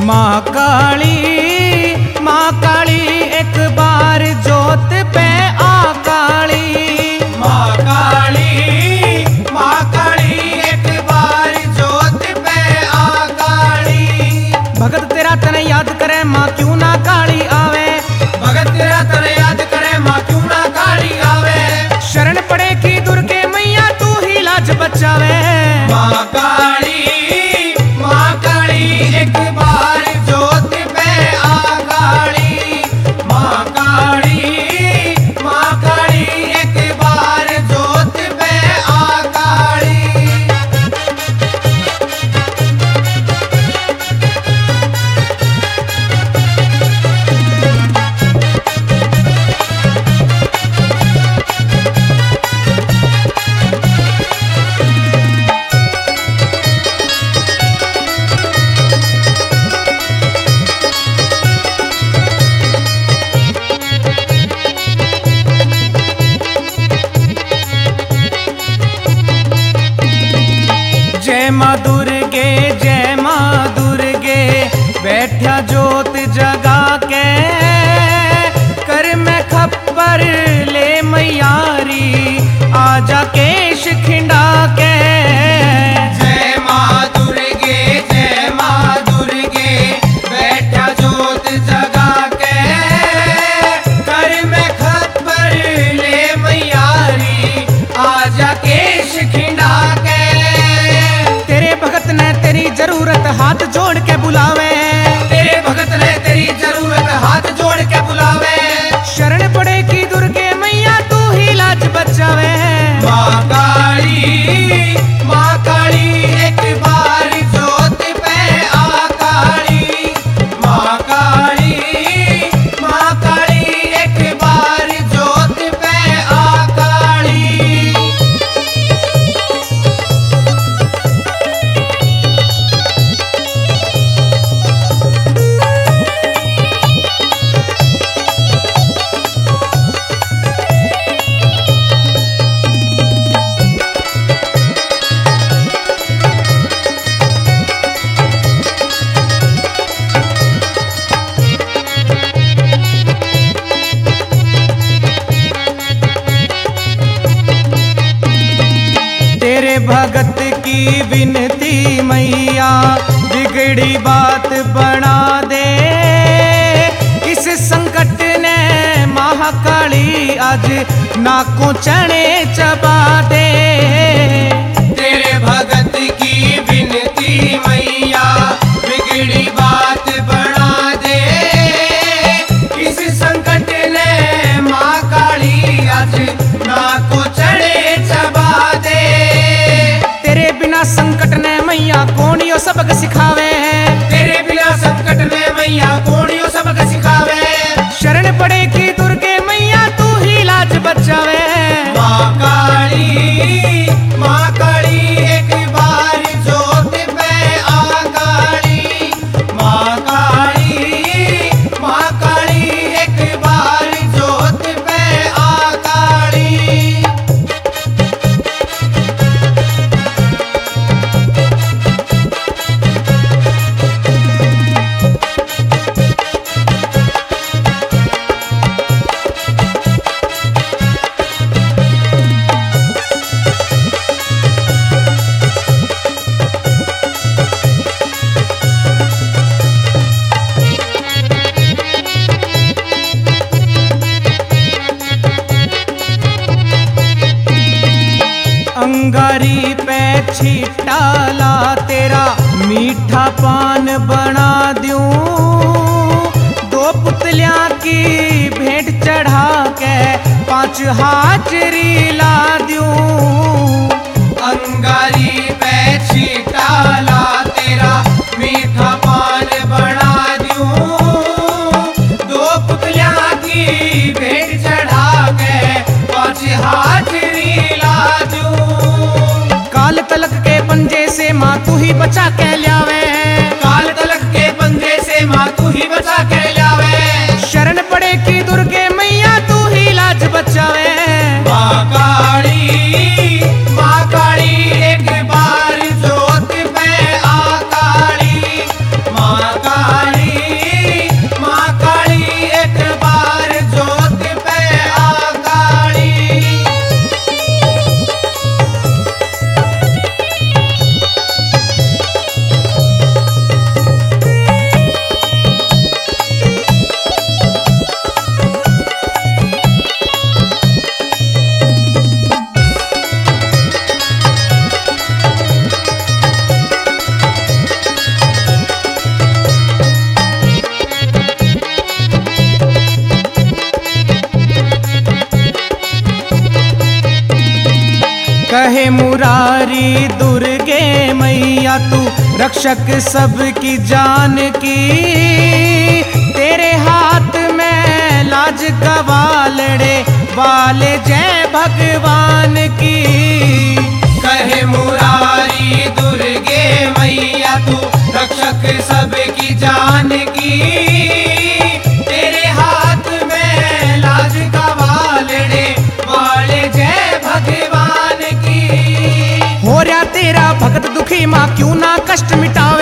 माँ काली एक बार जोत पे आ काली। माँ काली एक बार जोत पे आ काली। भगत तेरा तने याद करे माँ क्यों ना काली आवे। भगत तेरा तने याद करे माँ क्यों ना काली आवे। शरण पड़े की दुर्गे मैया तू ही लाज बचावे। माँ काली एक बार जोत पे आ काली। माँ काली एक बार जोत पे आ काली। जय माँ दुर्गे बैठा जोत जगा के कर में खप्पर ले मैयारी आजा केश खिंडा के। जय माँ दुर्गे बैठा जोत जगा के कर में खप्पर ले मैयारी आजा केश खिंडा के। तेरे भगत ने तेरी जरूरत हाथ जोड़ के बुलावे। तेरे भगत ने तेरी जरूरत हाथ जोड़ के बुलावे। शरण पड़े की दुर्गे मैया तू ही लाज बचावे। माँ काली एक बार जोत पे आ काली। माँ काली एक बार जोत पे आ काली। तेरे भगत की विनती मैया बिगड़ी बात बना दे। इस संकट ने महाकाली आज नाकों चने चबा दे। तेरे भगत की विनती मैया बिगड़ी बात बढ़ा दे। इस संकट ने माँ काली आज नाको चढ़े चबा दे। तेरे बिना संकट ने मैया कौनियो सबक सिखावे। तेरे बिना संकट ने मैया कौनियो सबक सिखावे। शरण पड़े की दुर्गे मैया तू ही लाज बचावे। माँ काली एक बार जोत पे आ काली। माँ काली एक बार जोत पे आ काली। अंगारी पे छीटा ला तेरा मीठा पान बना दूं। दो पुतलियां की भेंट चढ़ा के 5 हाजरी ला दूं। अंगारी पे छीटा ला तेरा मीठा पान बना दूं। 2 पुतलियां की भेंट चढ़ा के 5 हाजरी ला दूं। काल तलक के पंजे से माँ तू ही बचा के ल्यावे। काल तलक के पंजे से माँ तू ही बचा के लावे। शरण पड़े की दुर्गे मैया तू ही लाज बचावे। माँ काली एक बार जोत पे आ काली। माँ काली कहे मुरारी दुर्गे मैया तू रक्षक सबकी जान की, तेरे हाथ में लाज गवालड़े वाले जय भगवान की। कहे मुरारी दुर्गे मैया तू रक्षक सबकी जान की, तेरे हाथ में लाज गवालड़े वाले जय भगवान की। हो रहा तेरा भगत दुखी माँ क्यों ना कष्ट मिटा,